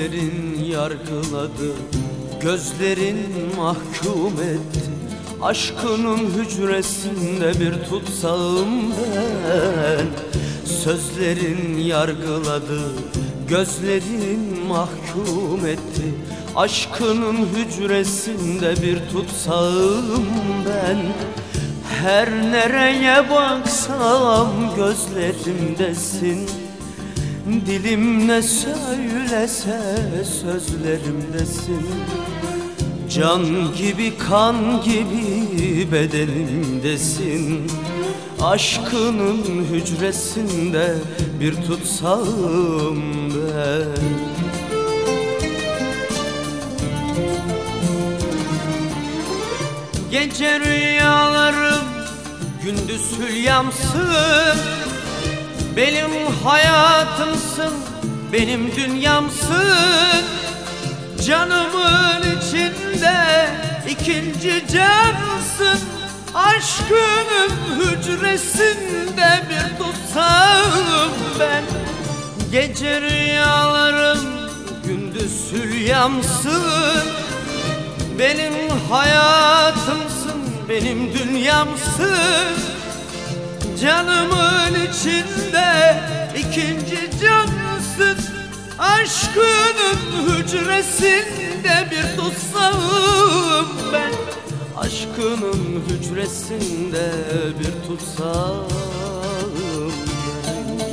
Sözlerin yargıladı, gözlerin mahkum etti. Aşkının hücresinde bir tutsağım ben. Sözlerin yargıladı, gözlerin mahkum etti. Aşkının hücresinde bir tutsağım ben. Her nereye baksam gözlerimdesin. Dilim ne söylese sözlerimdesin. Can gibi kan gibi bedenimdesin. Aşkının hücresinde bir tutsağım ben. Gece rüyalarım gündüz hülyamsın. Benim hayatımsın, benim dünyamsın. Canımın içinde ikinci cansın. Aşkının hücresinde bir tutsağım ben. Gece rüyalarım gündüz hülyamsın. Benim hayatımsın, benim dünyamsın. Canımın içinde ikinci cansın. Aşkının hücresinde bir tutsağım ben. Aşkının hücresinde bir tutsağım ben.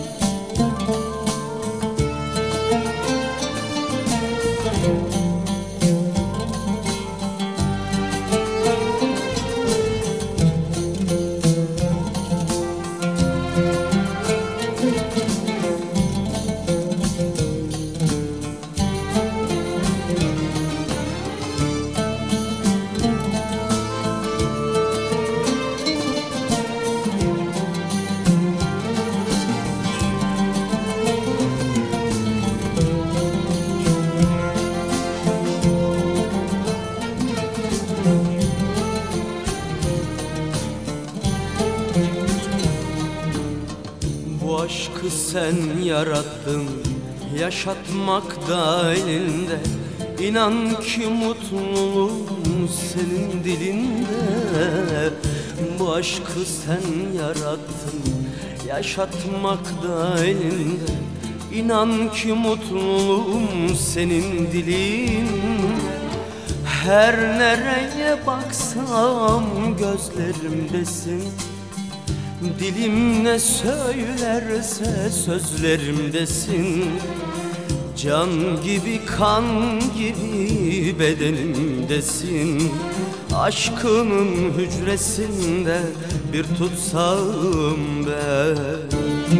Bu aşkı sen yarattın, yaşatmak da elinde. İnan ki mutluluğum senin dilinde. Bu aşkı sen yarattın, yaşatmak da elinde. İnan ki mutluluğum senin dilinde. Her nereye baksam gözlerimdesin. Dilim ne söylerse sözlerimdesin. Can gibi kan gibi bedenimdesin. Aşkının hücresinde bir tutsağım ben.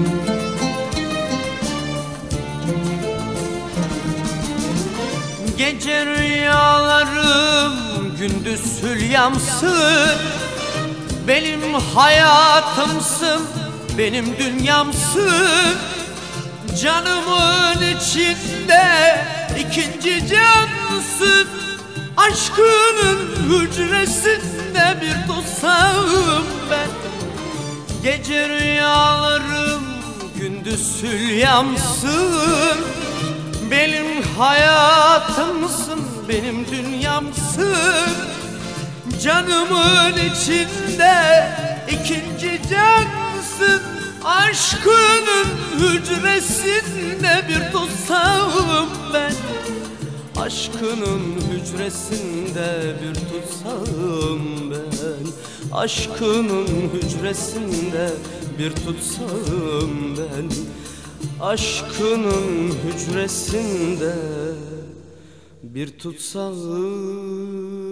Gece rüyalarım gündüz hülyamsın. Benim hayatımsın, benim dünyamsın. Canımın içinde ikinci cansın. Aşkının hücresinde bir tutsağım ben. Gece rüyalarım gündüz hülyamsın. Benim hayatımsın, benim dünyamsın. Canımın içinde ikinci cansın. Aşkının hücresinde bir tutsağım ben. Aşkının hücresinde bir tutsağım ben. Aşkının hücresinde bir tutsağım ben. Aşkının hücresinde bir tutsağım